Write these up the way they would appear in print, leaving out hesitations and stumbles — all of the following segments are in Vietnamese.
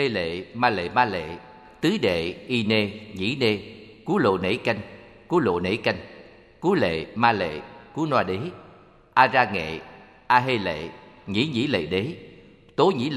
Hê lệ ma lệ, tứ đệ y nê nhĩ nê, cú lộ nể canh, cú lộ nể canh, cú lệ ma lệ, cú noa đế, a ra nghệ, a hê lệ, nhĩ lệ đế, tố nhĩ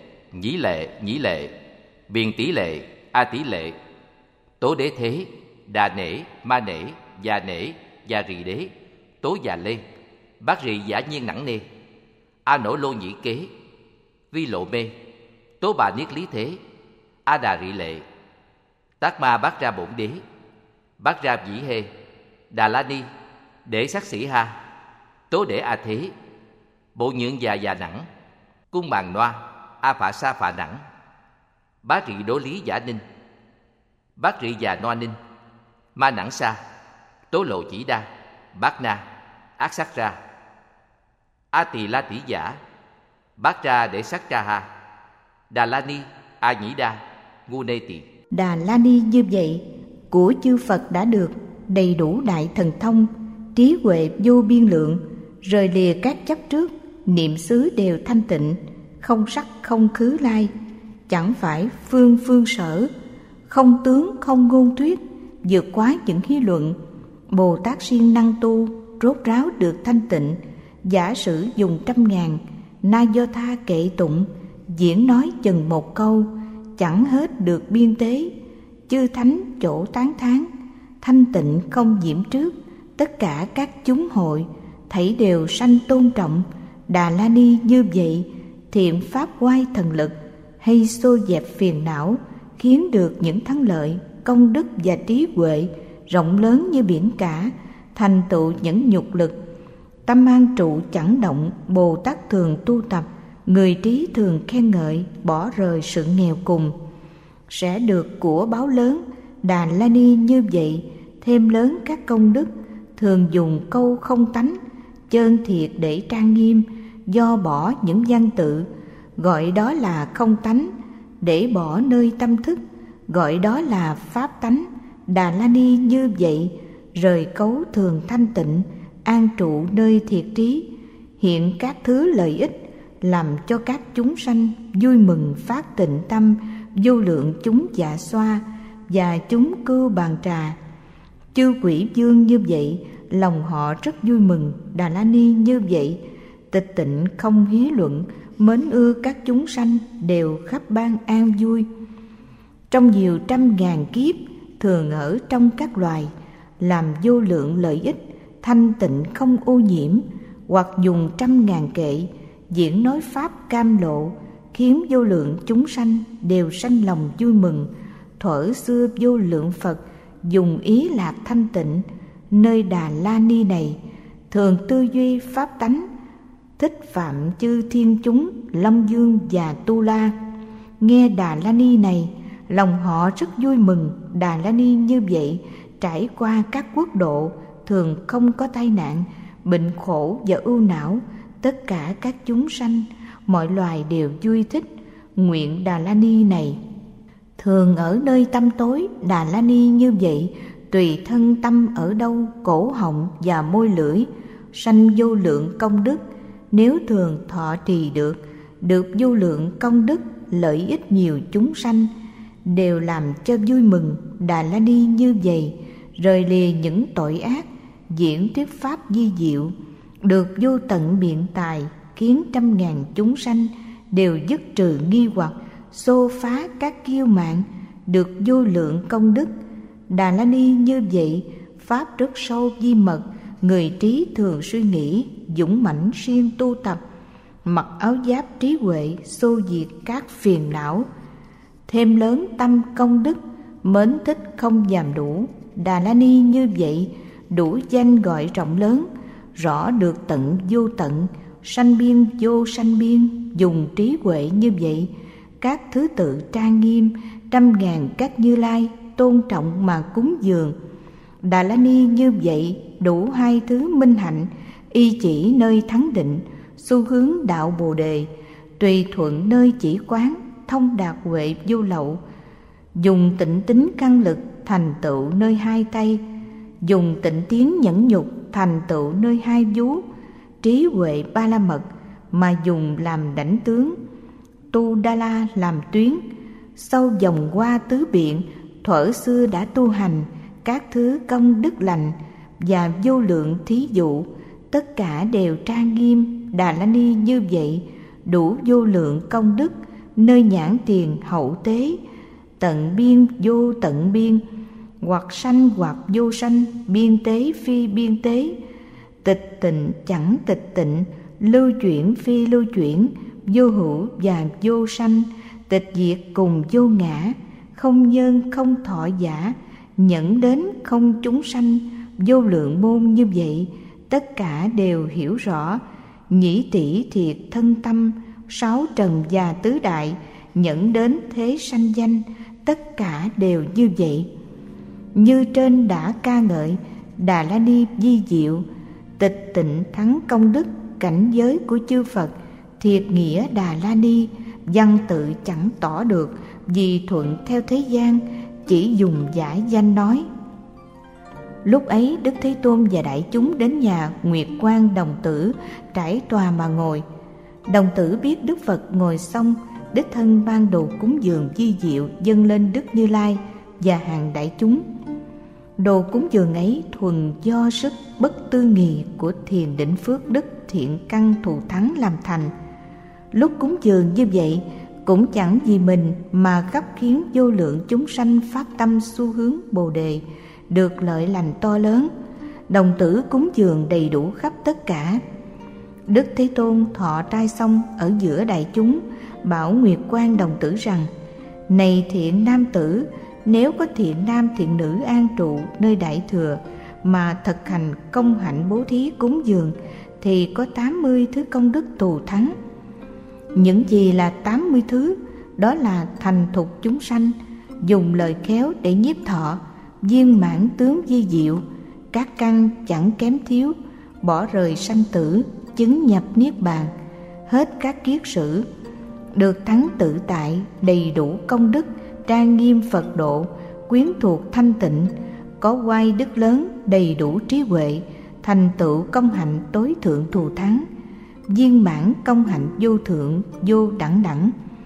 lệ, biên tỷ lệ, a tỷ lệ, tố đế thế, đà nể, ma nể, già rì đế, tố già lê, bát rì giả nhiên nặng nê, a nổ lô nhĩ kế, vi lộ mê, tố bà niết lý thế, a đà rị lệ, tác ma bát ra bổn đế, bát ra dĩ hê, đà la ni, đế sắc sĩ ha, tố đế a thế, bộ nhượng già nặng, cung màng noa, a phạ sa phạ nặng, bá rị đố lý giả ninh, bát rị già noa ninh, ma nặng sa, tố lộ chỉ đa, bát na, ác sắc ra, a tỳ la tỷ giả, bát ra để sắc ra ha, đà la ni, a nhĩ đa, ngu nê tỳ. Đà la ni như vậy của chư Phật đã được đầy đủ đại thần thông, trí huệ vô biên lượng, rời lìa các chấp trước, niệm xứ đều thanh tịnh, không sắc không khứ lai, chẳng phải phương sở, không tướng không ngôn thuyết, vượt quá những hí luận. Bồ Tát siêng năng tu, rốt ráo được thanh tịnh, giả sử dùng 100.000 na do tha kệ tụng, diễn nói chừng một câu, chẳng hết được biên tế. Chư thánh chỗ tán thán, thanh tịnh không nhiễm trước, tất cả các chúng hội thảy đều sanh tôn trọng. Đà la ni như vậy, thiện pháp oai thần lực, hay xô dẹp phiền não, khiến được những thắng lợi, công đức và trí huệ rộng lớn như biển cả, thành tựu những nhục lực. Tâm an trụ chẳng động, Bồ Tát thường tu tập, người trí thường khen ngợi, bỏ rời sự nghèo cùng, sẽ được của báo lớn. Đà la ni như vậy, thêm lớn các công đức, thường dùng câu không tánh, chơn thiệt để trang nghiêm, do bỏ những văn tự, gọi đó là không tánh, để bỏ nơi tâm thức, gọi đó là pháp tánh. Đà la ni như vậy, rời cấu thường thanh tịnh, an trụ nơi thiệt trí, hiện các thứ lợi ích, làm cho các chúng sanh vui mừng phát tịnh tâm. Vô lượng chúng dạ xoa và chúng cưu bàn trà, chư quỷ vương như vậy, lòng họ rất vui mừng. Đà la ni như vậy, tịch tịnh không hí luận, mến ưa các chúng sanh đều khắp ban an vui. Trong nhiều 100.000 kiếp, thường ở trong các loài, làm vô lượng lợi ích, thanh tịnh không ô nhiễm, hoặc dùng 100.000 kệ diễn nói pháp cam lộ, khiến vô lượng chúng sanh đều sanh lòng vui mừng. Thuở xưa vô lượng Phật dùng ý lạc thanh tịnh, nơi Đà la ni này thường tư duy pháp tánh, thích phạm chư thiên chúng Long Dương và Tu La. Nghe Đà la ni này, lòng họ rất vui mừng. Đà la ni như vậy, trải qua các quốc độ, thường không có tai nạn, bệnh khổ và ưu não. Tất cả các chúng sanh, mọi loài đều vui thích. Nguyện Đà la ni này thường ở nơi tâm tối. Đà la ni như vậy, tùy thân tâm ở đâu, cổ họng và môi lưỡi, sanh vô lượng công đức. Nếu thường thọ trì được vô lượng công đức, lợi ích nhiều chúng sanh, đều làm cho vui mừng. Đà la ni như vậy, rời lìa những tội ác, diễn thuyết pháp di diệu, được vô tận biện tài, khiến 100.000 chúng sanh đều dứt trừ nghi hoặc, xô phá các kiêu mạn, được vô lượng công đức. Đà la ni như vậy, pháp rất sâu di mật, người trí thường suy nghĩ, dũng mãnh siêng tu tập, mặc áo giáp trí huệ, xô diệt các phiền não, thêm lớn tâm công đức, mến thích không dàm đủ. Đà la ni như vậy, đủ danh gọi rộng lớn, rõ được tận vô tận, sanh biên vô sanh biên. Dùng trí huệ như vậy, các thứ tự trang nghiêm, 100.000 các Như Lai tôn trọng mà cúng dường. Đà la ni như vậy, đủ 2 thứ minh hạnh, y chỉ nơi thắng định, xu hướng đạo Bồ đề, tùy thuận nơi chỉ quán, thông đạt huệ vô lậu. Dùng tịnh tín căn lực, thành tựu nơi 2 tay, dùng tịnh tiến nhẫn nhục, thành tựu nơi 2 vú. Trí huệ ba la mật mà dùng làm đảnh tướng, tu đa la làm tuyến, sau vòng qua tứ biện, thuở xưa đã tu hành các thứ công đức lành và vô lượng thí dụ, tất cả đều trang nghiêm. Đà La Ni như vậy đủ vô lượng công đức, nơi nhãn tiền hậu tế, tận biên vô tận biên, hoặc sanh hoặc vô sanh, biên tế phi biên tế, tịch tịnh chẳng tịch tịnh, lưu chuyển phi lưu chuyển, vô hữu và vô sanh, tịch diệt cùng vô ngã, không nhân không thọ giả, nhẫn đến không chúng sanh, vô lượng môn như vậy, tất cả đều hiểu rõ. Nhĩ tỷ thiệt thân tâm, sáu trần và tứ đại, nhẫn đến thế sanh danh, tất cả đều như vậy. Như trên đã ca ngợi, Đà La Ni vi diệu, tịch tịnh thắng công đức, cảnh giới của chư Phật, thiệt nghĩa Đà La Ni, văn tự chẳng tỏ được, vì thuận theo thế gian, chỉ dùng giả danh nói. Lúc ấy Đức Thế Tôn và đại chúng đến nhà Nguyệt Quan Đồng Tử trải tòa mà ngồi. Đồng Tử biết Đức Phật ngồi xong, đích thân ban đồ cúng dường vi diệu dâng lên Đức Như Lai và hàng đại chúng. Đồ cúng dường ấy thuần do sức bất tư nghì của thiền định phước đức thiện căn thù thắng làm thành. Lúc cúng dường như vậy cũng chẳng vì mình mà khắp khiến vô lượng chúng sanh phát tâm xu hướng Bồ đề, được lợi lành to lớn. Đồng Tử cúng dường đầy đủ khắp tất cả. Đức Thế Tôn thọ trai xong ở giữa đại chúng, bảo Nguyệt Quan Đồng Tử rằng: Này thiện nam tử, nếu có thiện nam thiện nữ an trụ nơi đại thừa mà thực hành công hạnh bố thí cúng dường, thì có 80 thứ công đức thù thắng. Những gì là 80 thứ? Đó là thành thục chúng sanh, dùng lời khéo để nhiếp thọ, viên mãn tướng vi diệu, các căn chẳng kém thiếu, bỏ rời sanh tử, chứng nhập niết bàn, hết các kiết sử, được thắng tự tại, đầy đủ công đức, trang nghiêm Phật độ, quyến thuộc thanh tịnh, có oai đức lớn, đầy đủ trí huệ, thành tựu công hạnh tối thượng thù thắng, viên mãn công hạnh vô thượng vô đẳng đẳng,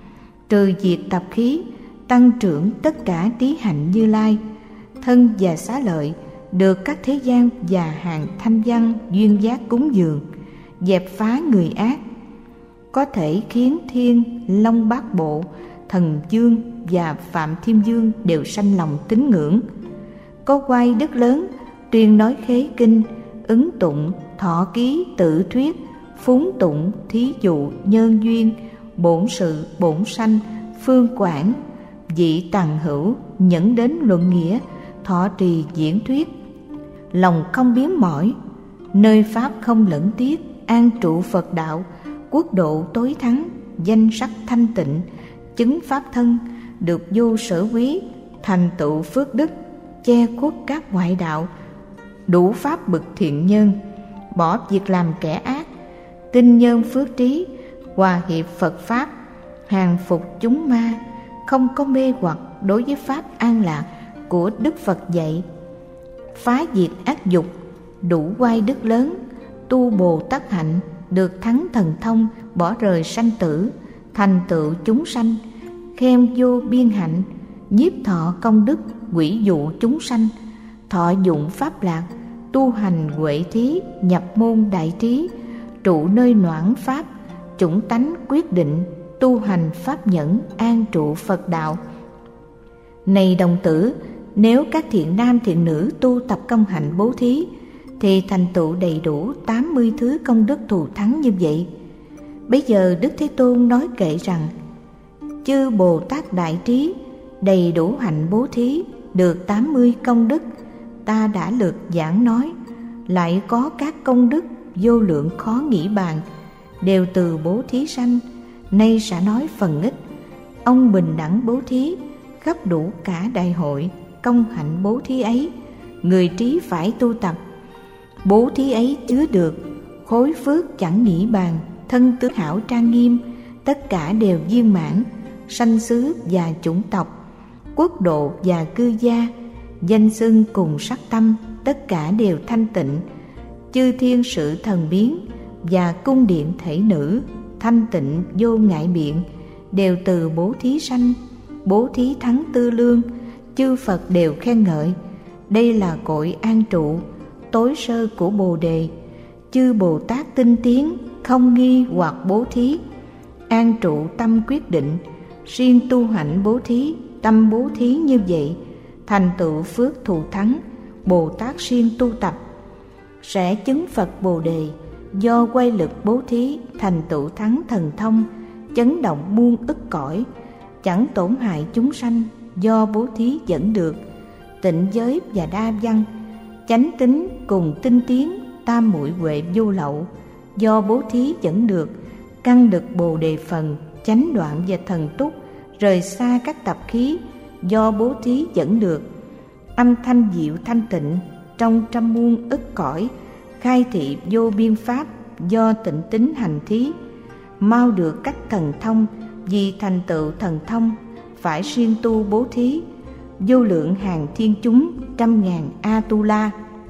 trừ diệt tập khí, tăng trưởng tất cả tí hạnh Như Lai, thân và xá lợi, được các thế gian và hàng thanh văn duyên giác cúng dường, dẹp phá người ác, có thể khiến thiên long bát bộ, thần dương và phạm thiên dương đều sanh lòng tín ngưỡng, có oai đức lớn, tuyên nói khế kinh, ứng tụng, thọ ký, tự thuyết, phúng tụng, thí dụ, nhân duyên, bổn sự, bổn sanh, phương quản, dị tằng hữu, nhẫn đến luận nghĩa, thọ trì diễn thuyết, lòng không biến mỏi, nơi pháp không lẫn tiếc, an trụ Phật đạo, quốc độ tối thắng, danh sắc thanh tịnh, chứng pháp thân, được vô sở quý, thành tựu phước đức, che khuất các ngoại đạo, đủ pháp bậc thiện nhân, bỏ việc làm kẻ ác, tinh nhân phước trí, hòa hiệp Phật pháp, hàng phục chúng ma, không có mê hoặc đối với pháp an lạc của Đức Phật dạy, phá diệt ác dục, đủ oai đức lớn, tu Bồ Tát hạnh, được thắng thần thông, bỏ rời sanh tử, thành tựu chúng sanh, khen vô biên hạnh, nhiếp thọ công đức, quỷ dụ chúng sanh, thọ dụng pháp lạc, tu hành huệ thí, nhập môn đại trí, trụ nơi noãn pháp, chủng tánh quyết định, tu hành pháp nhẫn, an trụ Phật đạo. Này đồng tử, nếu các thiện nam thiện nữ tu tập công hạnh bố thí, thì thành tựu đầy đủ 80 thứ công đức thù thắng như vậy. Bây giờ Đức Thế Tôn nói kệ rằng: Chư Bồ Tát đại trí, đầy đủ hạnh bố thí, được 80 công đức, ta đã lược giảng nói, lại có các công đức vô lượng khó nghĩ bàn, đều từ bố thí sanh. Nay sẽ nói phần ít. Ông bình đẳng bố thí, khắp đủ cả đại hội, công hạnh bố thí ấy, người trí phải tu tập. Bố thí ấy chứa được khối phước chẳng nghĩ bàn, thân tướng hảo trang nghiêm, tất cả đều viên mãn, sanh xứ và chủng tộc, quốc độ và cư gia, danh xưng cùng sắc tâm, tất cả đều thanh tịnh, chư thiên sự thần biến và cung điện thể nữ, thanh tịnh vô ngại biện, đều từ bố thí sanh. Bố Thí Thắng Tư Lương, chư Phật đều khen ngợi. Đây là cội an trụ, tối sơ của Bồ Đề. Chư Bồ Tát tinh tiến, không nghi hoặc bố thí, an trụ tâm quyết định, riêng tu hạnh bố thí, tâm bố thí như vậy, thành tựu phước thù thắng. Bồ Tát siêng tu tập, sẽ chứng Phật Bồ Đề. Do quay lực bố thí, thành tựu thắng thần thông, chấn động muôn ức cõi, chẳng tổn hại chúng sanh. Do bố thí dẫn được tịnh giới và đa văn, chánh tín cùng tinh tiến, tam muội huệ vô lậu. Do bố thí dẫn được căn được Bồ Đề phần, chánh đoạn và thần túc, rời xa các tập khí. Do bố thí dẫn được âm thanh diệu thanh tịnh, trong trăm muôn ức cõi, khai thị vô biên pháp. Do tịnh tín hành thí, mau được các thần thông. Vì thành tựu thần thông, phải siêng tu bố thí. Vô lượng hàng thiên chúng, trăm ngàn Atula,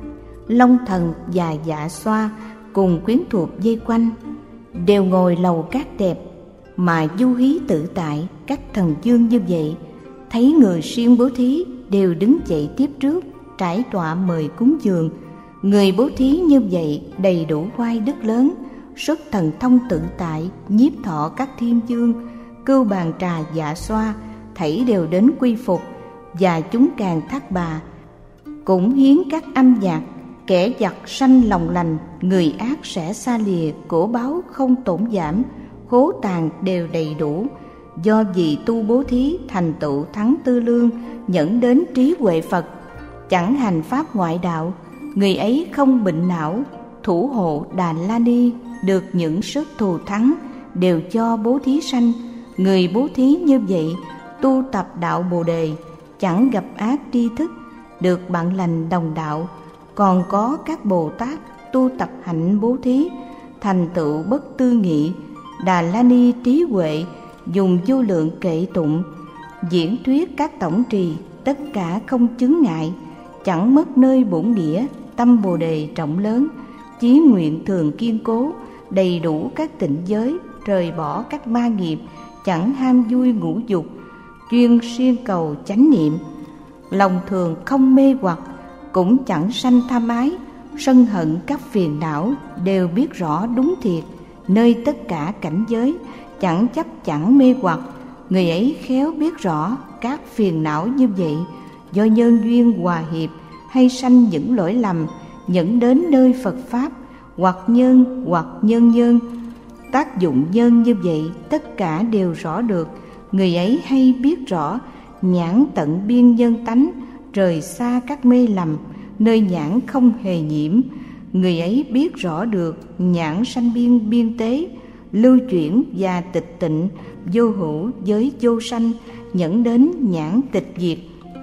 Long Thần và Dạ Xoa cùng quyến thuộc vây quanh, đều ngồi lầu cát đẹp mà du hí tự tại. Các thần dương như vậy, thấy người siêng bố thí, đều đứng dậy tiếp trước, trải tọa mời cúng dường. Người bố thí như vậy đầy đủ oai đức lớn, xuất thần thông tự tại, nhiếp thọ các thiên dương, cưu bàn trà Dạ Xoa, thảy đều đến quy phục. Và chúng càng Thác Bà cũng hiến các âm nhạc. Kẻ giặc sanh lòng lành, người ác sẽ xa lìa, cổ báo không tổn giảm, khố tàn đều đầy đủ. Do vì tu bố thí, thành tựu thắng tư lương, nhẫn đến trí huệ Phật, chẳng hành pháp ngoại đạo. Người ấy không bệnh não, thủ hộ Đà La Ni, được những sức thù thắng, đều cho bố thí sanh. Người bố thí như vậy, tu tập đạo Bồ Đề, chẳng gặp ác tri thức, được bạn lành đồng đạo. Còn có các Bồ Tát tu tập hạnh bố thí, thành tựu bất tư nghị. Đà La Ni trí huệ, dùng vô lượng kệ tụng, diễn thuyết các tổng trì, tất cả không chướng ngại, chẳng mất nơi bổn địa. Tâm Bồ Đề trọng lớn, chí nguyện thường kiên cố, đầy đủ các tịnh giới, rời bỏ các ma nghiệp, chẳng ham vui ngũ dục, chuyên siêng cầu chánh niệm. Lòng thường không mê hoặc, cũng chẳng sanh tham ái, sân hận các phiền não, đều biết rõ đúng thiệt. Nơi tất cả cảnh giới, chẳng chấp chẳng mê hoặc, người ấy khéo biết rõ các phiền não như vậy. Do nhân duyên hòa hiệp, hay sanh những lỗi lầm, dẫn đến nơi Phật Pháp, hoặc nhân hoặc nhân nhân. Tác dụng nhân như vậy, tất cả đều rõ được. Người ấy hay biết rõ, nhãn tận biên nhân tánh, rời xa các mê lầm, nơi nhãn không hề nhiễm. Người ấy biết rõ được nhãn sanh biên biên tế, lưu chuyển và tịch tịnh, vô hữu giới vô sanh, nhẫn đến nhãn tịch diệt.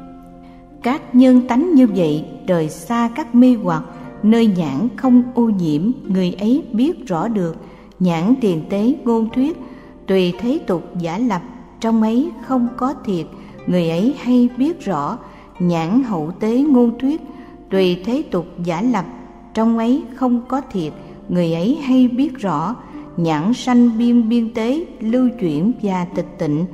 Các nhân tánh như vậy, rời xa các mê hoặc, nơi nhãn không ô nhiễm. Người ấy biết rõ được nhãn tiền tế ngôn thuyết, tùy thế tục giả lập, trong ấy không có thiệt. Người ấy hay biết rõ nhãn hậu tế ngôn thuyết, tùy thế tục giả lập, trong ấy không có thiệt. Người ấy hay biết rõ nhãn sanh biên biên tế, lưu chuyển và tịch tịnh,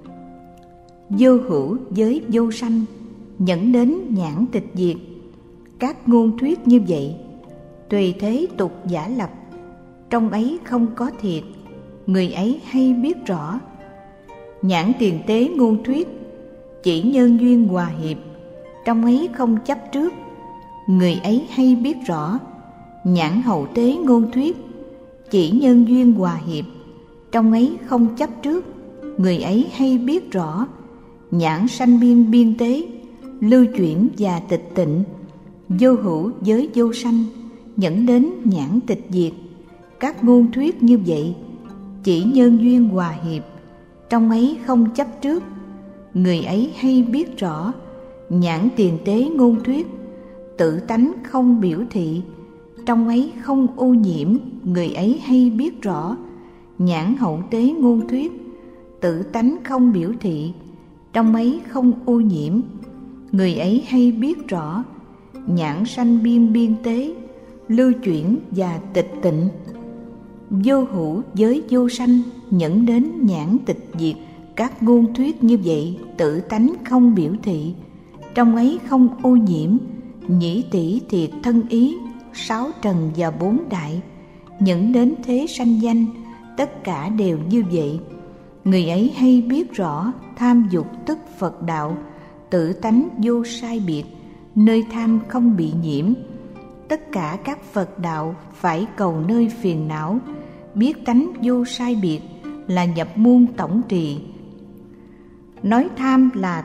vô hữu giới vô sanh, nhẫn đến nhãn tịch diệt. Các ngôn thuyết như vậy, tùy thế tục giả lập, trong ấy không có thiệt. Người ấy hay biết rõ nhãn tiền tế ngôn thuyết, chỉ nhân duyên hòa hiệp, trong ấy không chấp trước. Người ấy hay biết rõ nhãn hậu tế ngôn thuyết, chỉ nhân duyên hòa hiệp, trong ấy không chấp trước. Người ấy hay biết rõ nhãn sanh biên biên tế, lưu chuyển và tịch tịnh, vô hữu giới vô sanh, nhẫn đến nhãn tịch diệt. Các ngôn thuyết như vậy, chỉ nhân duyên hòa hiệp, trong ấy không chấp trước. Người ấy hay biết rõ nhãn tiền tế ngôn thuyết, tự tánh không biểu thị, trong ấy không ô nhiễm. Người ấy hay biết rõ nhãn hậu tế ngôn thuyết, tự tánh không biểu thị, trong ấy không ô nhiễm. Người ấy hay biết rõ nhãn sanh biên biên tế, lưu chuyển và tịch tịnh, vô hữu giới vô sanh, nhẫn đến nhãn tịch diệt. Các ngôn thuyết như vậy tự tánh không biểu thị, trong ấy không ô nhiễm, nhĩ tỷ thiệt thân ý, sáu trần và bốn đại, những đến thế sanh danh, tất cả đều như vậy. Người ấy hay biết rõ tham dục tức Phật đạo, tự tánh vô sai biệt, nơi tham không bị nhiễm. Tất cả các Phật đạo phải cầu nơi phiền não, biết tánh vô sai biệt là nhập môn tổng trì. Nói tham là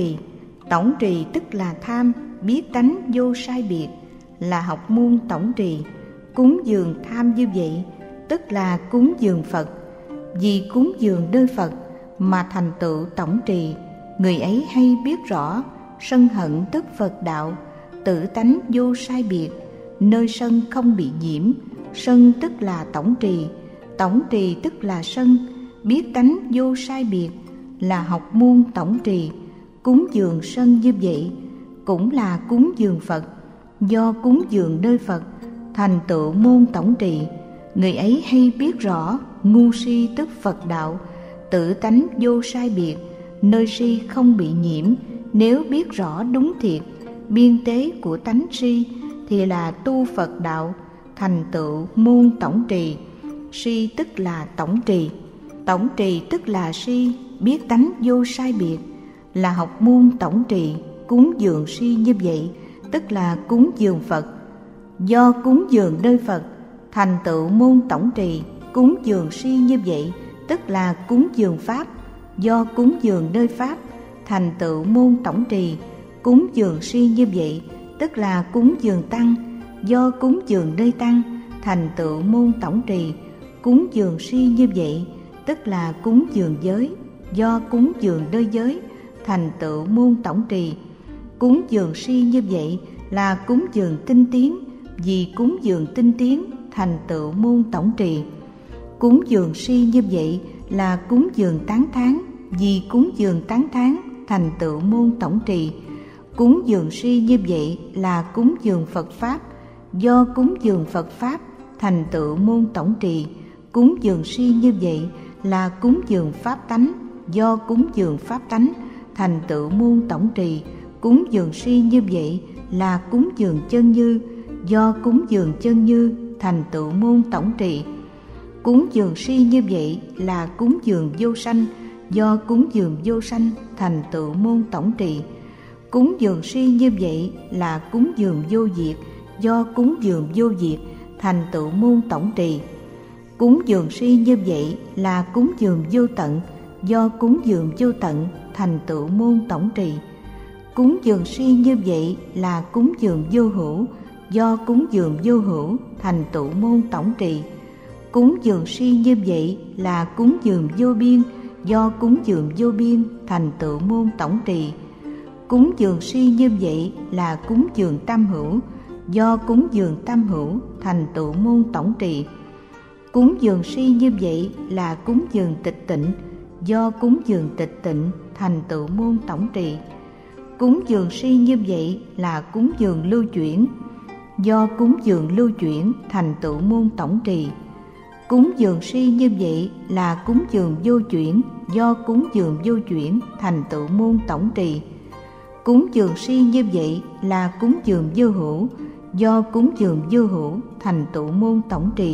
tổng trì tức là tham, biết tánh vô sai biệt là học môn tổng trì. Cúng dường tham như vậy tức là cúng dường Phật, vì cúng dường nơi Phật mà thành tựu tổng trì. Người ấy hay biết rõ sân hận tức Phật đạo, tự tánh vô sai biệt, nơi sân không bị nhiễm. Sân tức là tổng trì tức là sân, biết tánh vô sai biệt là học môn tổng trì. Cúng dường sân như vậy cũng là cúng dường Phật, do cúng dường nơi Phật thành tựu môn tổng trì. Người ấy hay biết rõ ngu si tức Phật đạo, tự tánh vô sai biệt, nơi si không bị nhiễm. Nếu biết rõ đúng thiệt biên tế của tánh si thì là tu Phật đạo, thành tựu môn tổng trì. Si tức là tổng trì tức là si, biết tánh vô sai biệt là học môn tổng trì. Cúng dường si như vậy tức là cúng dường Phật, do cúng dường nơi Phật thành tựu môn tổng trì. Cúng dường si như vậy tức là cúng dường Pháp, do cúng dường nơi Pháp thành tựu môn tổng trì. Cúng dường si như vậy tức là cúng dường Tăng, do cúng dường nơi Tăng thành tựu môn tổng trì. Cúng dường si như vậy tức là cúng dường giới, do cúng dường nơi giới thành tựu môn tổng trì. Cúng dường si như vậy là cúng dường tinh tiến, vì cúng dường tinh tiến thành tựu môn tổng trì. Cúng dường si như vậy là cúng dường tán thán, vì cúng dường tán thán thành tựu môn tổng trì. Cúng dường si như vậy là cúng dường Phật Pháp, do cúng dường Phật Pháp thành tựu môn tổng trì. Cúng dường si như vậy là cúng dường Pháp tánh, do cúng dường Pháp tánh thành tựu môn tổng trì. Cúng dường si như vậy là cúng dường chân như, do cúng dường chân như thành tựu môn tổng trì. Cúng dường si như vậy là cúng dường vô sanh, do cúng dường vô sanh thành tựu môn tổng trì. Cúng dường si như vậy là cúng dường vô diệt, do cúng dường vô diệt thành tựu môn tổng trì. Cúng dường si như vậy là cúng dường vô tận, do cúng dường vô tận thành tựu môn tổng trì. Cúng dường si như vậy là cúng dường vô hữu, do cúng dường vô hữu thành tựu môn tổng trì. Cúng dường si như vậy là cúng dường vô biên, do cúng dường vô biên thành tựu môn tổng trì. Cúng dường si như vậy là cúng dường tam hữu, do cúng dường tam hữu thành tựu môn tổng trì. Cúng dường si như vậy là cúng dường tịch tịnh, do cúng dường tịch tịnh thành tựu môn tổng trì. Cúng dường si như vậy là cúng dường lưu chuyển, do cúng dường lưu chuyển thành tựu môn tổng trì. Cúng dường si như vậy là cúng dường vô chuyển, do cúng dường vô chuyển thành tựu môn tổng trì. Cúng dường si như vậy là cúng dường vô hữu, do cúng dường vô hữu thành tựu môn tổng trì.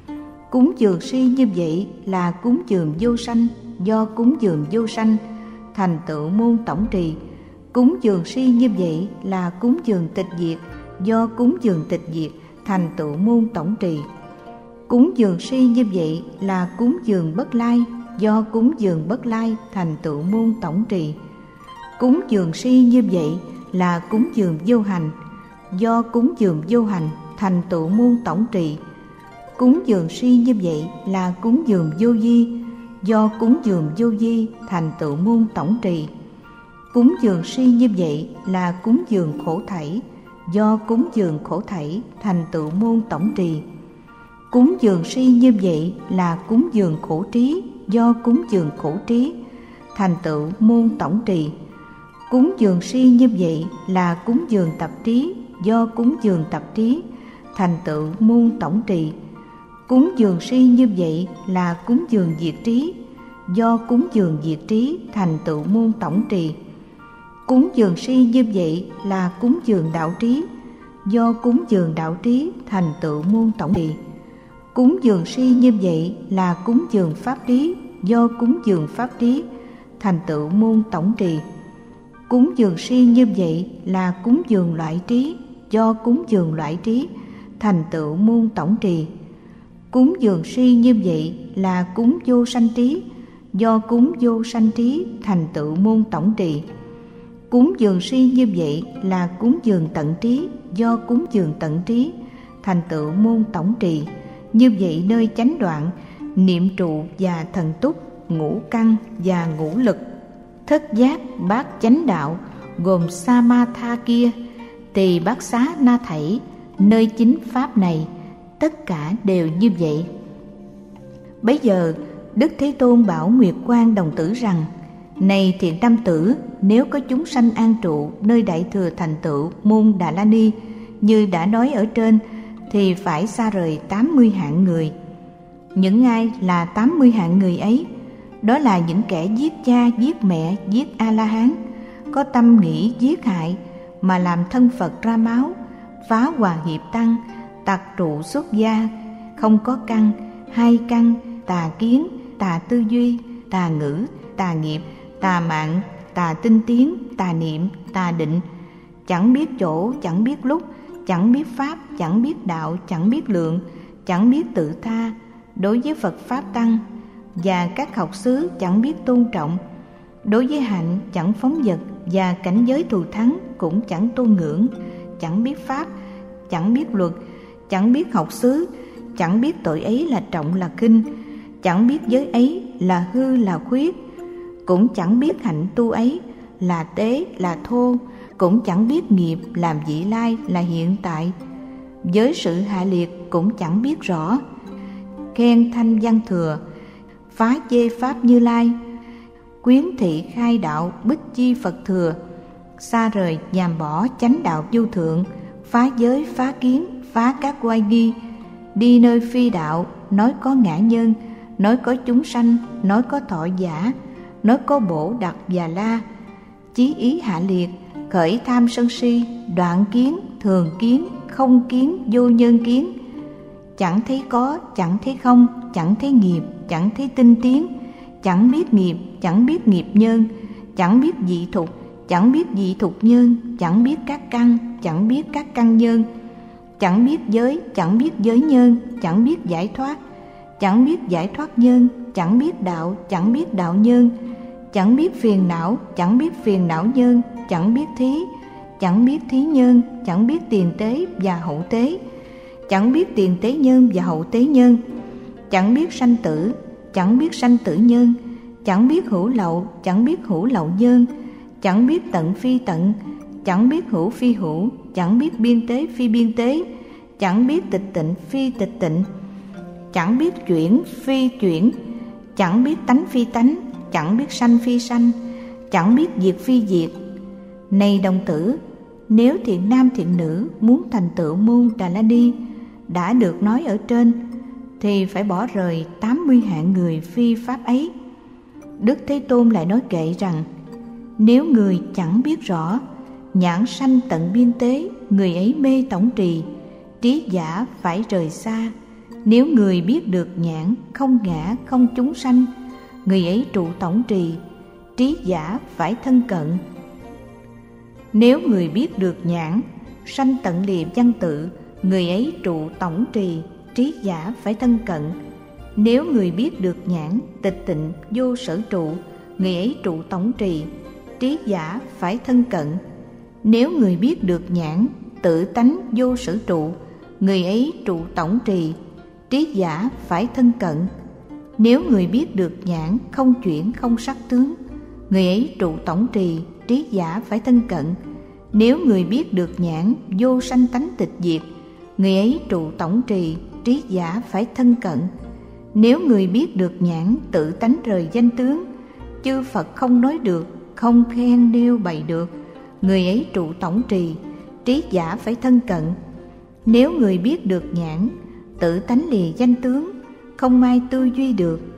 Cúng dường si như vậy là cúng dường vô sanh, do cúng dường vô sanh thành tựu môn tổng trì. Cúng dường si như vậy là cúng dường tịch diệt, do cúng dường tịch diệt thành tựu môn tổng trì. Cúng dường si như vậy là cúng dường bất lai, do cúng dường bất lai thành tựu môn tổng trì. Cúng dường si như vậy là cúng dường vô hành, do cúng dường vô hành thành tựu môn tổng trì. Cúng dường si như vậy là cúng dường vô vi, do cúng dường vô vi thành tựu môn tổng trì. Cúng dường si như vậy là cúng dường khổ thảy, do cúng dường khổ thảy thành tựu môn tổng trì. Cúng dường si như vậy là cúng dường khổ trí, do cúng dường khổ trí thành tựu môn tổng trì. Cúng dường si như vậy là cúng dường tập trí, do cúng dường tập trí thành tựu môn tổng trì. Cúng dường si như vậy là cúng dường diệt trí, do cúng dường diệt trí thành tựu môn tổng trì. Cúng dường si như vậy là cúng dường đạo trí, do cúng dường đạo trí thành tựu môn tổng trì. Cúng dường si như vậy là cúng dường pháp trí, do cúng dường pháp trí thành tựu môn tổng trì. Cúng dường si như vậy là cúng dường loại trí, do cúng dường loại trí thành tựu môn tổng trì. Cúng dường si như vậy là cúng vô sanh trí, do cúng vô sanh trí thành tựu môn tổng trì. Cúng dường si như vậy là cúng dường tận trí, do cúng dường tận trí thành tựu môn tổng trì. Như vậy nơi chánh đoạn, niệm trụ và thần túc, ngũ căn và ngũ lực, thất giác, bát chánh đạo gồm Samatha kia, Tỳ Bát Xá Na Thảy, nơi chính pháp này tất cả đều như vậy. Bấy giờ Đức Thế Tôn bảo Nguyệt Quan đồng tử rằng: Này thiện nam tử, nếu có chúng sanh an trụ nơi đại thừa thành tựu môn Đà La Ni như đã nói ở trên, thì phải xa rời 80 hạng người. Những ai là 80 hạng người ấy? Đó là những kẻ giết cha, giết mẹ, giết A-la-hán, có tâm nghĩ giết hại mà làm thân Phật ra máu, phá hòa hiệp tăng, tặc trụ xuất gia, không có căn, hai căn, tà kiến, tà tư duy, tà ngữ, tà nghiệp, tà mạng, tà tinh tiến, tà niệm, tà định, chẳng biết chỗ, chẳng biết lúc, chẳng biết pháp, chẳng biết đạo, chẳng biết lượng, chẳng biết tự tha đối với Phật Pháp Tăng, và các học xứ chẳng biết tôn trọng, đối với hạnh chẳng phóng dật, và cảnh giới thù thắng cũng chẳng tôn ngưỡng, chẳng biết pháp, chẳng biết luật, chẳng biết học xứ, chẳng biết tội ấy là trọng là khinh, chẳng biết giới ấy là hư là khuyết, cũng chẳng biết hạnh tu ấy là tế là thô, cũng chẳng biết nghiệp làm vị lai là hiện tại, giới sự hạ liệt cũng chẳng biết rõ, khen thanh văn thừa, phá chê pháp Như Lai, quyến thị khai đạo bích chi Phật thừa, xa rời nhàm bỏ chánh đạo vô thượng, phá giới phá kiến, phá các oai nghi, đi nơi phi đạo, nói có ngã nhân, nói có chúng sanh, nói có thọ giả, nói có bổ đặc và la, chí ý hạ liệt, khởi tham sân si, đoạn kiến, thường kiến, không kiến, vô nhân kiến, chẳng thấy có, chẳng thấy không, chẳng thấy nghiệp, chẳng thấy tinh tiến, chẳng biết nghiệp, chẳng biết nghiệp nhân, chẳng biết dị thục, chẳng biết dị thục nhân, chẳng biết các căn, chẳng biết các căn nhân, chẳng biết giới, chẳng biết giới nhân, chẳng biết giải thoát, chẳng biết giải thoát nhân, chẳng biết đạo, chẳng biết đạo nhân, chẳng biết phiền não, chẳng biết phiền não nhân, chẳng biết thí, chẳng biết thí nhân, chẳng biết tiền tế và hậu tế, chẳng biết tiền tế nhân và hậu tế nhân, chẳng biết sanh tử, chẳng biết sanh tử nhân, chẳng biết hữu lậu, chẳng biết hữu lậu nhân, chẳng biết tận phi tận, chẳng biết hữu phi hữu, chẳng biết biên tế phi biên tế, chẳng biết tịch tịnh phi tịch tịnh, chẳng biết chuyển phi chuyển, chẳng biết tánh phi tánh, chẳng biết sanh phi sanh, chẳng biết diệt phi diệt. Này đồng tử, nếu thiện nam thiện nữ muốn thành tựu môn Đà La Ni đã được nói ở trên, thì phải bỏ rời 80 hạng người phi pháp ấy. Đức Thế Tôn lại nói kệ rằng: Nếu người chẳng biết rõ, nhãn sanh tận biên tế, người ấy mê tổng trì, trí giả phải rời xa. Nếu người biết được nhãn, không ngã, không chúng sanh, người ấy trụ tổng trì, trí giả phải thân cận. Nếu người biết được nhãn, sanh tận lìa văn tự, người ấy trụ tổng trì, trí giả phải thân cận. Nếu người biết được nhãn, tịch tịnh vô sở trụ, người ấy trụ tổng trì, trí giả phải thân cận. Nếu người biết được nhãn, tự tánh vô sở trụ, người ấy trụ tổng trì, trí giả phải thân cận. Nếu người biết được nhãn, không chuyển không sắc tướng, người ấy trụ tổng trì, trí giả phải thân cận. Nếu người biết được nhãn, vô sanh tánh tịch diệt, người ấy trụ tổng trì, trí giả phải thân cận. Nếu người biết được nhãn, tự tánh rời danh tướng, chư Phật không nói được, không khen nêu bày được, người ấy trụ tổng trì, trí giả phải thân cận. Nếu người biết được nhãn, tự tánh lìa danh tướng, không ai tư duy được,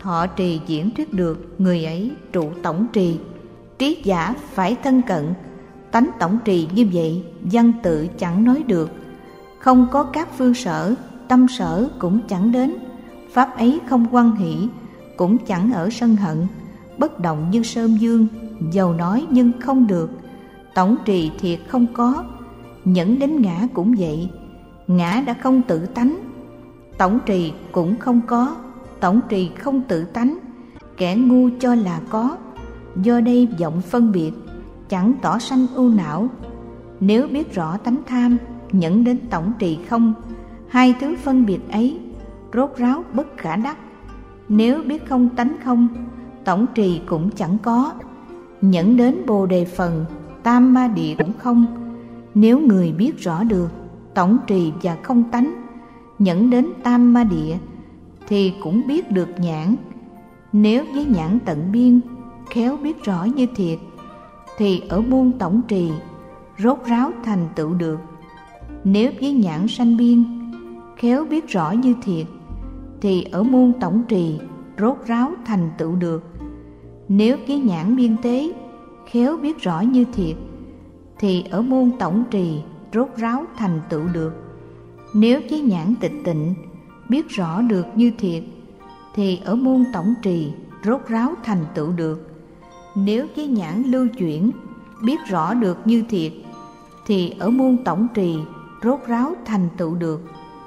thọ trì diễn thuyết được, người ấy trụ tổng trì. Trí giả phải thân cận, tánh tổng trì như vậy, văn tự chẳng nói được. Không có các phương sở, tâm sở cũng chẳng đến. Pháp ấy không hoan hỷ, cũng chẳng ở sân hận. Bất động như sơn dương, dầu nói nhưng không được. Tổng trì thiệt không có. Nhẫn đến ngã cũng vậy, ngã đã không tự tánh. Tổng trì cũng không có, tổng trì không tự tánh. Kẻ ngu cho là có, do đây vọng phân biệt, chẳng tỏ sanh ưu não. Nếu biết rõ tánh tham, nhẫn đến tổng trì không. Hai thứ phân biệt ấy, rốt ráo bất khả đắc. Nếu biết không tánh không, tổng trì cũng chẳng có. Nhẫn đến bồ đề phần, tam ma địa cũng không. Nếu người biết rõ được tổng trì và không tánh, nhẫn đến tam ma địa, thì cũng biết được nhãn. Nếu với nhãn tận biên, khéo biết rõ như thiệt, thì ở muôn tổng trì, rốt ráo thành tựu được. Nếu với nhãn sanh biên, khéo biết rõ như thiệt, thì ở muôn tổng trì, rốt ráo thành tựu được. Nếu với nhãn biên tế, khéo biết rõ như thiệt, thì ở muôn tổng trì, rốt ráo thành tựu được. Nếu với nhãn tịch tịnh, biết rõ được như thiệt, thì ở muôn tổng trì, rốt ráo thành tựu được. Nếu với nhãn lưu chuyển, biết rõ được như thiệt, thì ở muôn tổng trì, rốt ráo thành tựu được.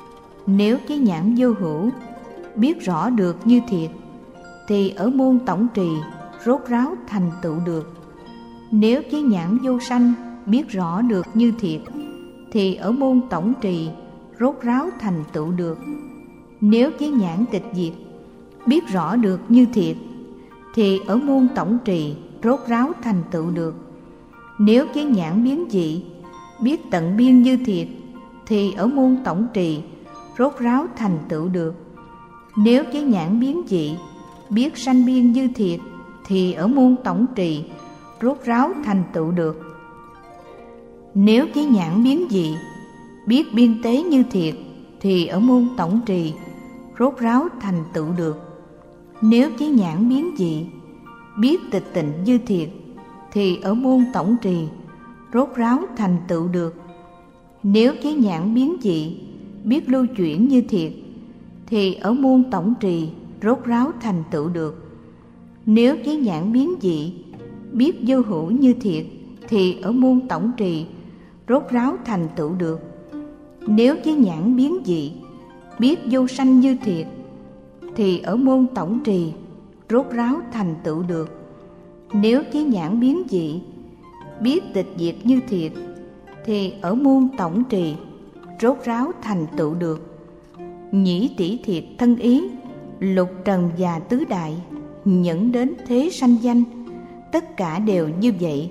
Nếu với nhãn vô hữu, biết rõ được như thiệt, thì ở muôn tổng trì, rốt ráo thành tựu được. Nếu với nhãn vô sanh, biết rõ được như thiệt, thì ở môn tổng trì, rốt ráo thành tựu được. Nếu với nhãn tịch diệt, biết rõ được như thiệt, thì ở môn tổng trì, rốt ráo thành tựu được. Nếu với nhãn biến dị, biết tận biên như thiệt, thì ở môn tổng trì, rốt ráo thành tựu được. Nếu với nhãn biến dị, biết sanh biên như thiệt, thì ở môn tổng trì, rốt ráo thành tựu được. Nếu với nhãn biến dị, biết biên tế như thiệt, thì ở môn tổng trì, rốt ráo thành tựu được. Nếu với nhãn biến dị, biết tịch tịnh như thiệt, thì ở môn tổng trì, rốt ráo thành tựu được. Nếu với nhãn biến dị, biết lưu chuyển như thiệt, thì ở môn tổng trì, rốt ráo thành tựu được. Nếu với nhãn biến dị, biết vô hữu như thiệt, thì ở môn tổng trì, rốt ráo thành tựu được. Nếu với nhãn biến dị, biết vô sanh như thiệt, thì ở môn tổng trì, rốt ráo thành tựu được. Nếu với nhãn biến dị, biết tịch diệt như thiệt, thì ở môn tổng trì, rốt ráo thành tựu được. Nhĩ tỷ thiệt thân ý, lục trần và tứ đại, nhẫn đến thế sanh danh, tất cả đều như vậy.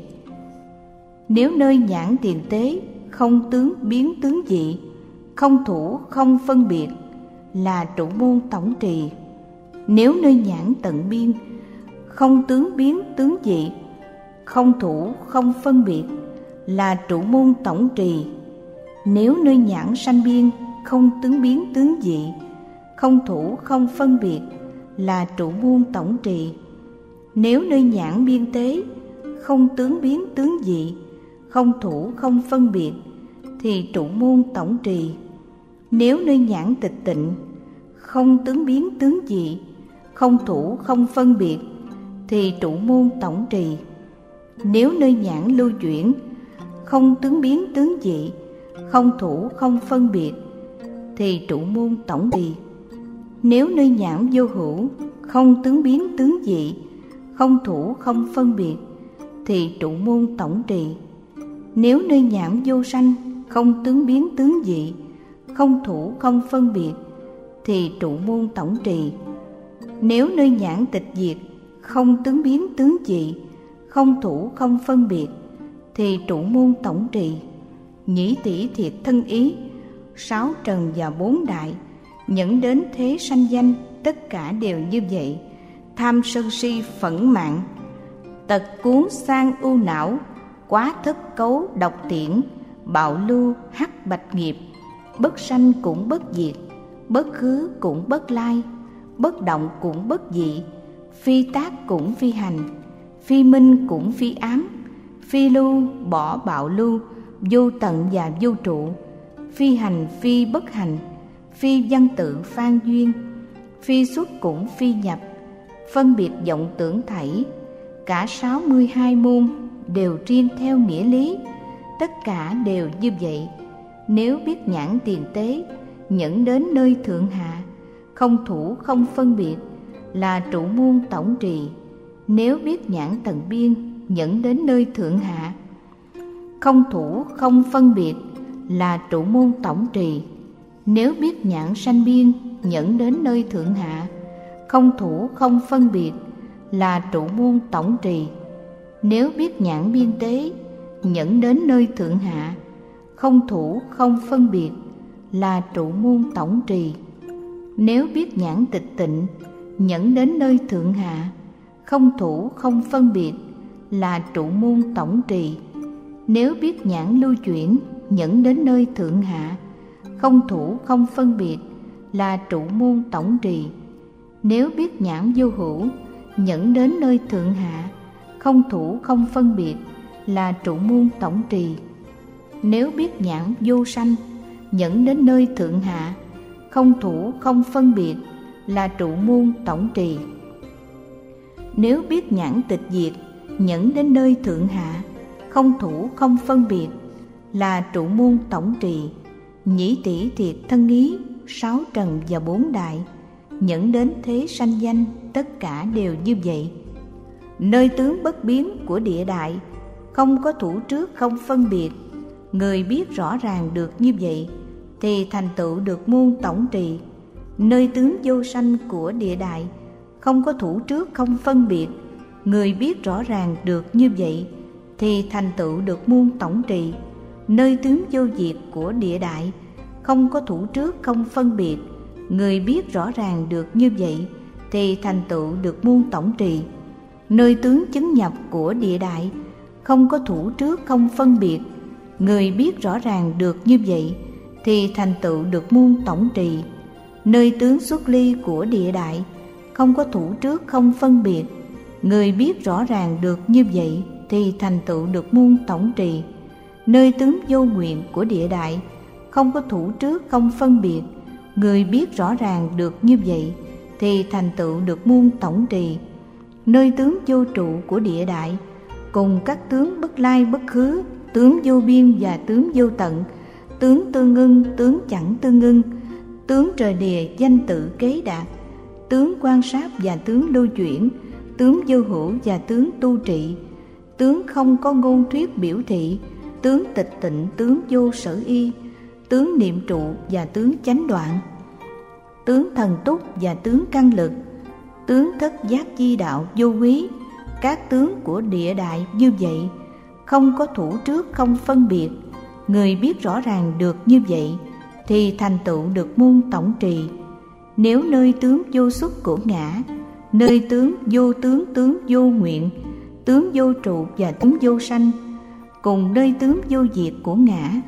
Nếu nơi nhãn tiền tế, không tướng biến tướng dị, không thủ không phân biệt, là trụ môn tổng trì. Nếu nơi nhãn tận biên, không tướng biến tướng dị, không thủ không phân biệt, là trụ môn tổng trì. Nếu nơi nhãn sanh biên, không tướng biến tướng dị, không thủ không phân biệt, là trụ môn tổng trì. Nếu nơi nhãn biên tế, không tướng biến tướng dị, không thủ không phân biệt, thì trụ môn tổng trì. Nếu nơi nhãn tịch tịnh, không tướng biến tướng dị, không thủ không phân biệt, thì trụ môn tổng trì. Nếu nơi nhãn lưu chuyển, không tướng biến tướng dị, không thủ không phân biệt, thì trụ môn tổng trì. Nếu nơi nhãn vô hữu, không tướng biến tướng dị, không thủ không phân biệt, thì trụ môn tổng trì. Nếu nơi nhãn vô sanh, không tướng biến tướng dị, không thủ không phân biệt, thì trụ môn tổng trì. Nếu nơi nhãn tịch diệt, không tướng biến tướng dị, không thủ không phân biệt, thì trụ môn tổng trì. Nhĩ tỷ thiệt thân ý, sáu trần và bốn đại, nhẫn đến thế sanh danh, tất cả đều như vậy. Tham sân si phẫn mạn, tật cuốn sang ưu não, quá thất cấu độc tiễn, bạo lưu hắc bạch nghiệp, bất sanh cũng bất diệt, bất khứ cũng bất lai, bất động cũng bất dị, phi tác cũng phi hành, phi minh cũng phi ám, phi lưu bỏ bạo lưu, vô tận và vô trụ, phi hành phi bất hành, phi văn tự phan duyên, phi xuất cũng phi nhập, phân biệt vọng tưởng thảy. Cả 62 môn đều riêng theo nghĩa lý, tất cả đều như vậy. Nếu biết nhãn tiền tế, nhẫn đến nơi thượng hạ, không thủ không phân biệt, là trụ môn tổng trì. Nếu biết nhãn tận biên, nhẫn đến nơi thượng hạ, không thủ không phân biệt, là trụ môn tổng trì. Nếu biết nhãn sanh biên, nhẫn đến nơi thượng hạ, không thủ không phân biệt, là trụ môn tổng trì. Nếu biết nhãn biên tế, nhẫn đến nơi thượng hạ, không thủ không phân biệt, là trụ môn tổng trì. Nếu biết nhãn tịch tịnh, nhẫn đến nơi thượng hạ, không thủ không phân biệt, là trụ môn tổng trì. Nếu biết nhãn lưu chuyển, nhẫn đến nơi thượng hạ, không thủ không phân biệt, là trụ môn tổng trì. Nếu biết nhãn vô hữu, nhẫn đến nơi thượng hạ, không thủ không phân biệt, là trụ môn tổng trì. Nếu biết nhãn vô sanh, nhẫn đến nơi thượng hạ, không thủ không phân biệt, là trụ môn tổng trì. Nếu biết nhãn tịch diệt, nhẫn đến nơi thượng hạ, không thủ không phân biệt, là trụ môn tổng trì. Nhĩ tỷ thiệt thân ý, 6 trần và 4 đại, nhẫn đến thế sanh danh, tất cả đều như vậy. Nơi tướng bất biến của địa đại, không có thủ trước không phân biệt, người biết rõ ràng được như vậy, thì thành tựu được môn tổng trì. Nơi tướng vô sanh của địa đại, không có thủ trước không phân biệt, người biết rõ ràng được như vậy, thì thành tựu được môn tổng trì. Nơi tướng vô diệt của địa đại, không có thủ trước không phân biệt, người biết rõ ràng được như vậy, thì thành tựu được môn tổng trì. Nơi tướng chứng nhập của địa đại, không có thủ trước không phân biệt, người biết rõ ràng được như vậy, thì thành tựu được môn tổng trì. Nơi tướng xuất ly của địa đại, không có thủ trước không phân biệt, người biết rõ ràng được như vậy, thì thành tựu được môn tổng trì. Nơi tướng vô nguyện của địa đại, không có thủ trước không phân biệt, người biết rõ ràng được như vậy, thì thành tựu được môn tổng trì. Nơi tướng vô trụ của địa đại, cùng các tướng bất lai bất khứ, tướng vô biên và tướng vô tận, tướng tương ưng, tướng chẳng tương ưng, tướng trời địa danh tự kế đạt, tướng quan sát và tướng lưu chuyển, tướng vô hữu và tướng tu trị, tướng không có ngôn thuyết biểu thị, tướng tịch tịnh, tướng vô sở y, tướng niệm trụ và tướng chánh đoạn, tướng thần túc và tướng căn lực, tướng thất giác chi đạo vô quý. Các tướng của địa đại như vậy, không có thủ trước không phân biệt, người biết rõ ràng được như vậy, thì thành tựu được môn tổng trì. Nếu nơi tướng vô xuất của ngã, nơi tướng, tướng vô nguyện, tướng vô trụ và tướng vô sanh, cùng nơi tướng vô diệt của ngã,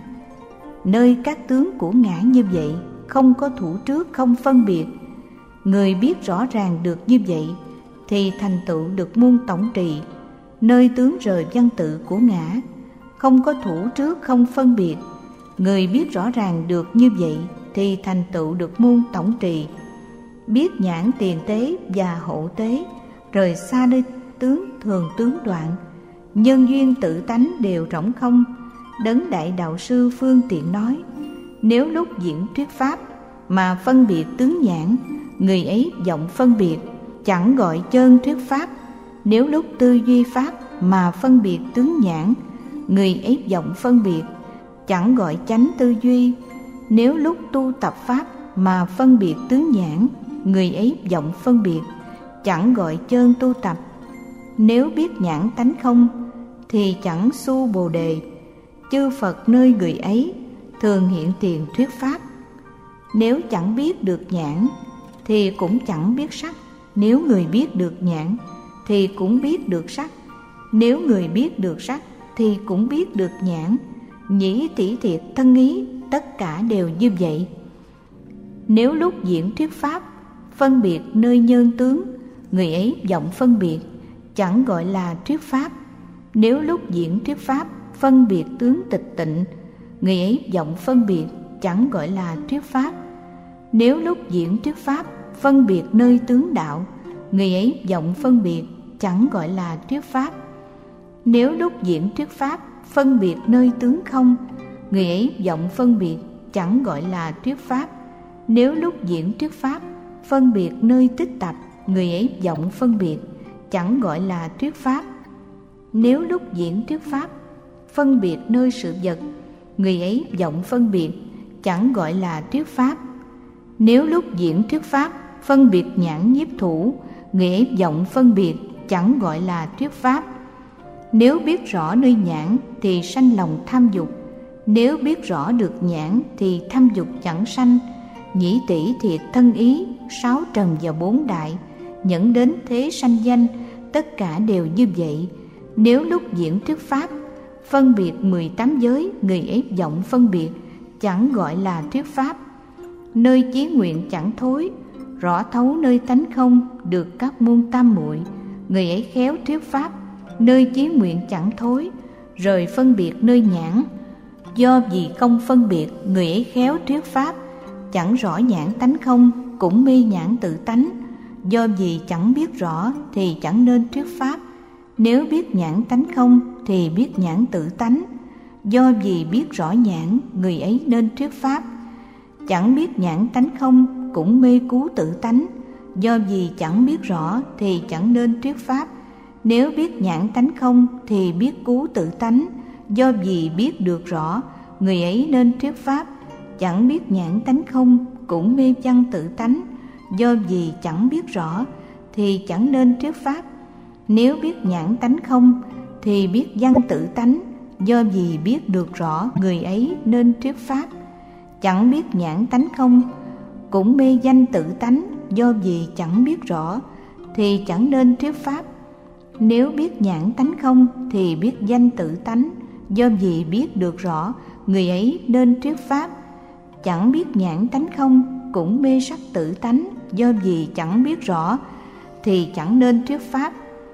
nơi các tướng của ngã như vậy, không có thủ trước không phân biệt, người biết rõ ràng được như vậy, thì thành tựu được môn tổng trì. Nơi tướng rời văn tự của ngã, không có thủ trước không phân biệt, người biết rõ ràng được như vậy, thì thành tựu được môn tổng trì. Biết nhãn tiền tế và hậu tế, rời xa nơi tướng thường tướng đoạn, nhân duyên tự tánh đều rỗng không. Đấng đại đạo sư phương tiện nói, nếu lúc diễn thuyết pháp mà phân biệt tướng nhãn, người ấy vọng phân biệt, chẳng gọi chân thuyết pháp. Nếu lúc tư duy pháp mà phân biệt tướng nhãn, người ấy vọng phân biệt, chẳng gọi chánh tư duy. Nếu lúc tu tập pháp mà phân biệt tướng nhãn, người ấy vọng phân biệt, chẳng gọi chân tu tập. Nếu biết nhãn tánh không, thì chẳng su bồ đề. Chư Phật nơi người ấy thường hiện tiền thuyết pháp. Nếu chẳng biết được nhãn, thì cũng chẳng biết sắc. Nếu người biết được nhãn, thì cũng biết được sắc. Nếu người biết được sắc, thì cũng biết được nhãn. Nhĩ tỷ thiệt thân ý, tất cả đều như vậy. Nếu lúc diễn thuyết pháp phân biệt nơi nhân tướng, người ấy vọng phân biệt, chẳng gọi là thuyết pháp. Nếu lúc diễn thuyết pháp phân biệt tướng tịch tịnh, người ấy vọng phân biệt, chẳng gọi là thuyết pháp. Nếu lúc diễn thuyết pháp phân biệt nơi tướng đạo, người ấy vọng phân biệt, chẳng gọi là thuyết pháp. Nếu lúc diễn thuyết pháp phân biệt nơi tướng không, người ấy vọng phân biệt, chẳng gọi là thuyết pháp. Nếu lúc diễn thuyết pháp phân biệt nơi tích tập, người ấy vọng phân biệt, chẳng gọi là thuyết pháp. Nếu lúc diễn thuyết pháp phân biệt nơi sự vật, người ấy vọng phân biệt, chẳng gọi là thuyết pháp. Nếu lúc diễn thuyết pháp phân biệt nhãn nhiếp thủ, người ấy vọng phân biệt, chẳng gọi là thuyết pháp. Nếu biết rõ nơi nhãn thì sanh lòng tham dục, nếu biết rõ được nhãn thì tham dục chẳng sanh. Nhĩ tỷ thiệt thân ý, sáu trần và bốn đại, nhẫn đến thế sanh danh, tất cả đều như vậy. Nếu lúc diễn thuyết pháp phân biệt 18 giới, người ấy vọng phân biệt, chẳng gọi là thuyết pháp. Nơi chí nguyện chẳng thối, rõ thấu nơi tánh không, được các môn tam muội, người ấy khéo thuyết pháp. Nơi chí nguyện chẳng thối, rời phân biệt nơi nhãn, do vì không phân biệt, người ấy khéo thuyết pháp. Chẳng rõ nhãn tánh không, cũng mê nhãn tự tánh, do vì chẳng biết rõ thì chẳng nên thuyết pháp. Nếu biết nhãn tánh không thì biết nhãn tự tánh, do vì biết rõ nhãn, người ấy nên thuyết pháp. Chẳng biết nhãn tánh không, cũng mê cứu tự tánh, do vì chẳng biết rõ thì chẳng nên thuyết pháp. Nếu biết nhãn tánh không thì biết cứu tự tánh, do vì biết được rõ, người ấy nên thuyết pháp. Chẳng biết nhãn tánh không, cũng mê văn tự tánh, do vì chẳng biết rõ thì chẳng nên thuyết pháp. Nếu biết nhãn tánh không thì biết văn tự tánh, do vì biết được rõ, người ấy nên thuyết pháp. Chẳng biết nhãn tánh không, cũng mê danh tự tánh, do vì chẳng biết rõ thì chẳng nên thuyết pháp. Nếu biết nhãn tánh không thì biết danh tự tánh, do vì biết được rõ, người ấy nên thuyết pháp. Chẳng biết nhãn tánh không, cũng mê sắc tự tánh, do vì chẳng biết rõ thì chẳng nên thuyết pháp.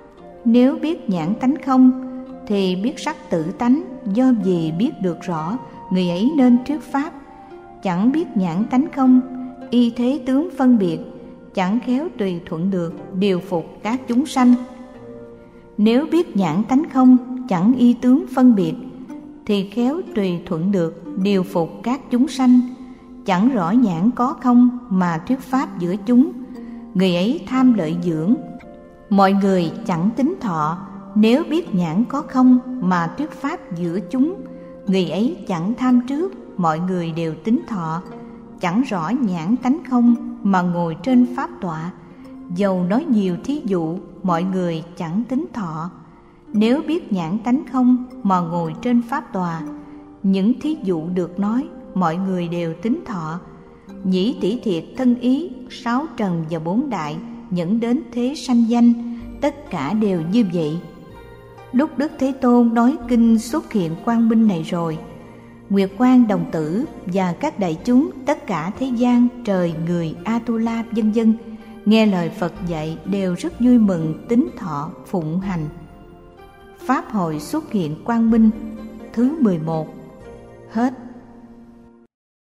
Nếu biết nhãn tánh không thì biết sắc tự tánh, do vì biết được rõ, người ấy nên thuyết pháp. Chẳng biết nhãn tánh không, y thế tướng phân biệt, chẳng khéo tùy thuận được, điều phục các chúng sanh. Nếu biết nhãn tánh không, chẳng y tướng phân biệt, thì khéo tùy thuận được, điều phục các chúng sanh. Chẳng rõ nhãn có không mà thuyết pháp giữa chúng, người ấy tham lợi dưỡng, mọi người chẳng tính thọ. Nếu biết nhãn có không mà thuyết pháp giữa chúng, người ấy chẳng tham trước, mọi người đều tính thọ. Chẳng rõ nhãn tánh không mà ngồi trên pháp tọa, dầu nói nhiều thí dụ, mọi người chẳng tính thọ. Nếu biết nhãn tánh không mà ngồi trên pháp tọa, những thí dụ được nói, mọi người đều tính thọ. Nhĩ tỷ thiệt thân ý, sáu trần và bốn đại, nhẫn đến thế sanh danh, tất cả đều như vậy. Lúc Đức Thế Tôn nói kinh Xuất Hiện Quang Minh này rồi, Nguyệt Quang đồng tử và các đại chúng tất cả thế gian, trời, người, Atula vân vân, nghe lời Phật dạy đều rất vui mừng, tín thọ, phụng hành. Pháp hội Xuất Hiện Quang Minh thứ 11 hết.